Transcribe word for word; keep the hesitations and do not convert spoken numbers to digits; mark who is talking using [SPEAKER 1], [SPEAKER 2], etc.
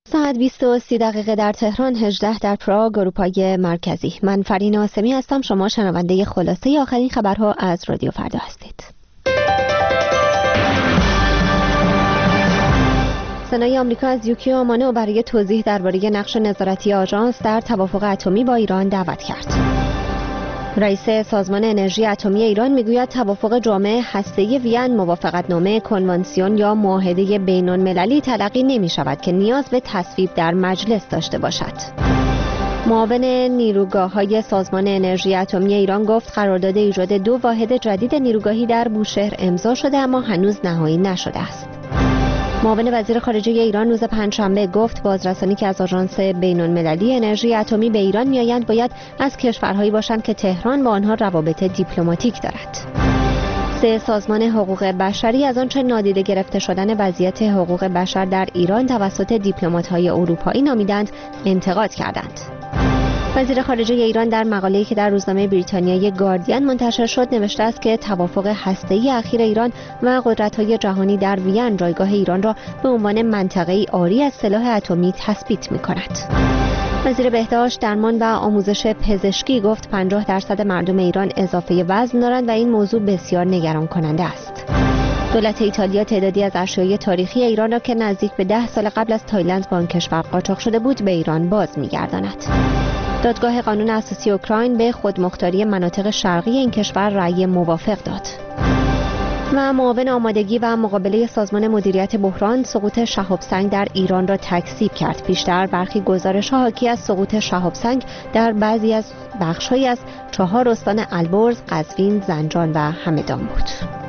[SPEAKER 1] ساعت بیست و سی دقیقه در تهران، هجده در پراگ، اروپای مرکزی. من فرین آسمی هستم. شما شنونده خلاصه آخرین خبرها از رادیو فردا هستید. سنای آمریکا از یوکیو آمانو برای توضیح درباره نقش نظارتی آژانس در توافق اتمی با ایران دعوت کرد. رئیس سازمان انرژی اتمی ایران میگوید توافق جامع هسته‌ای وین موافقتنامه کنوانسیون یا معاهده بین‌المللی تلقی نمی‌شود که نیاز به تصویب در مجلس داشته باشد. معاون نیروگاه‌های سازمان انرژی اتمی ایران گفت قرارداد ایجاد دو واحد جدید نیروگاهی در بوشهر امضا شده اما هنوز نهایی نشده است. معاون وزیر خارجه ایران روز پنجشنبه گفت بازرسانی که از آژانس بین‌المللی انرژی اتمی به ایران میآیند باید از کشورهایی باشند که تهران با آنها روابط دیپلماتیک دارد. سه سازمان حقوق بشری از آنچه نادیده گرفته شدن وضعیت حقوق بشر در ایران توسط دیپلمات‌های اروپایی نامیدند انتقاد کردند. وزیر خارجه ایران در مقاله‌ای که در روزنامه بریتانیایی گاردین منتشر شد نوشته است که توافق هسته‌ای اخیر ایران و قدرت‌های جهانی در وین جایگاه ایران را به عنوان منطقه‌ای عاری از سلاح اتمی تثبیت می‌کند. وزیر بهداشت، درمان و آموزش پزشکی گفت پنجاه درصد مردم ایران اضافه وزن دارند و این موضوع بسیار نگران کننده است. دولت ایتالیا تعدادی از اشیاء تاریخی ایران را که نزدیک به ده سال قبل از تایلند با آن کشور قاچاق شده بود به ایران باز می‌گرداند. دادگاه قانون اساسی اوکراین به خودمختاری مناطق شرقی این کشور رأی موافق داد. و معاون آمادگی و مقابله سازمان مدیریت بحران سقوط شهاب سنگ در ایران را تکذیب کرد. پیشتر برخی گزارش‌ها حاکی از سقوط شهاب سنگ در بعضی از بخش‌هایی از چهار استان البرز، قزوین، زنجان و همدان بود.